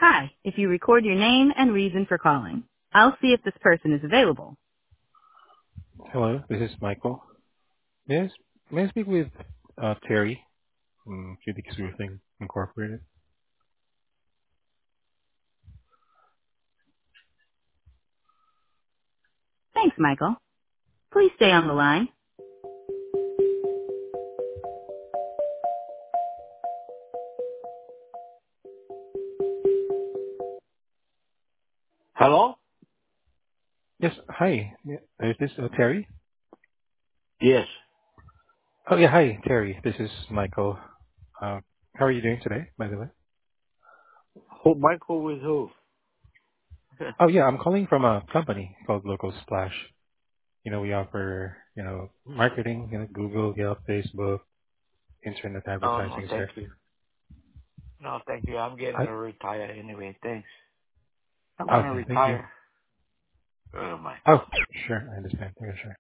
Hi, if you record your name and reason for calling, I'll see if this person is available. Hello, this is Michael. Yes, may I speak with Terry from QDX Roofing Incorporated? Thanks, Michael. Please stay on the line. Hello? Yes, hi. Is this Terry? Yes. Oh yeah, hi Terry. This is Michael. How are you doing today, by the way? Who, Michael with who? Oh yeah, I'm calling from a company called Local Splash. We offer marketing, Google, Yelp, Facebook, internet Oh, no, advertising, thank sir. you. No, thank you. I'm getting I, to retire anyway. Thanks. I want to okay, thank you. retire. Oh, my. Oh, sure, I understand. Yeah, sure.